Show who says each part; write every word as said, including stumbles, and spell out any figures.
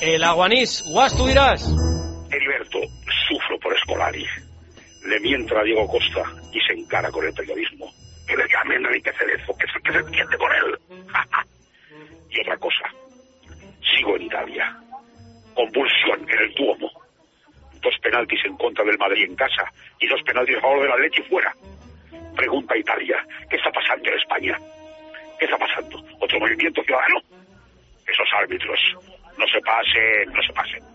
Speaker 1: El Aguanís. Guas, tú dirás.
Speaker 2: Heriberto, sufro por Scolari. Le mientra a Diego Costa y se encara con el periodismo. Que le llamen a Enrique Cerezo, que se, que se entiende con él. Y otra cosa, sigo en Italia. Convulsión en el Duomo. Dos penaltis en contra del Madrid en casa y dos penaltis a favor del Atleti fuera. Pregunta Italia, ¿qué está pasando en España? ¿Qué está pasando? ¿Otro movimiento ciudadano? Esos árbitros, no se pasen, no se pasen.